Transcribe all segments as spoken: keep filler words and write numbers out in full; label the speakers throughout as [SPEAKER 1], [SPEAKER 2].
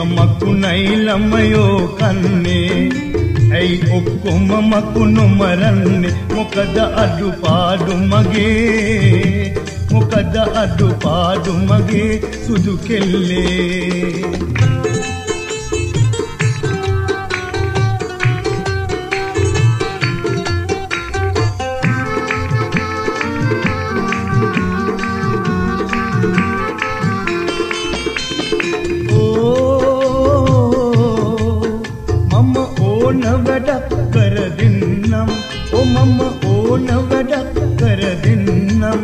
[SPEAKER 1] මකුණයි ළමයෝ කන්නේ ඇයි ඔක්කොම මකුණු මරන්නේ මොකද අඩුපාඩු මගේ මොකද අඩුපාඩු මගේ සුදු කෙල්ලේ වැඩක් කර දෙන්නම් ඕ මම ඕන වැඩක් කර දෙන්නම්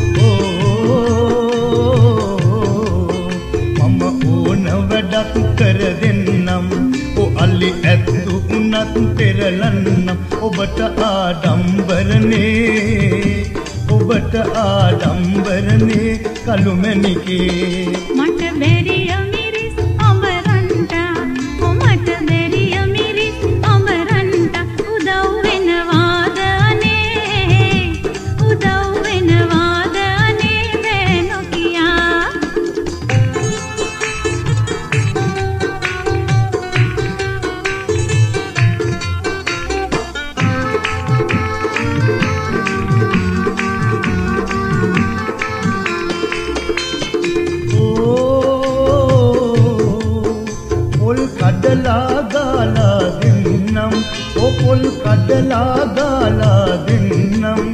[SPEAKER 1] ඕ මම ඕන වැඩක් කර දෙන්නම් ඕ අලි ඇත්තු උනත් පෙරලන්නම් ඔබට ආඩම්බරනේ ඔබට ආඩම්බරනේ කළුමැණිකේ
[SPEAKER 2] මට බැරිය මිරිස් අඹරන්ට ඕ මට බැරිය මිරිස් අඹරන්ට උදව් වෙනවාද අනේ උදව් වෙනවාද අනේ බෑ නොකියා කඩලා ගාලා දෙන්නම් ඕ පොල් කඩලා ගාලා දෙන්නම්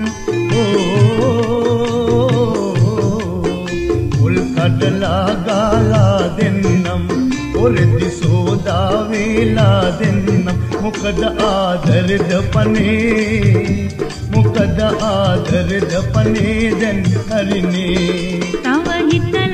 [SPEAKER 2] ඕ පොල් කඩලා ගාලා දෙන්නම් ඔරෙදි සෝදා වේලා දෙන්නම් මොකද ආදරද පනේ මොකද ආදරද පනේ දැන් හරිනේ තව හිතලා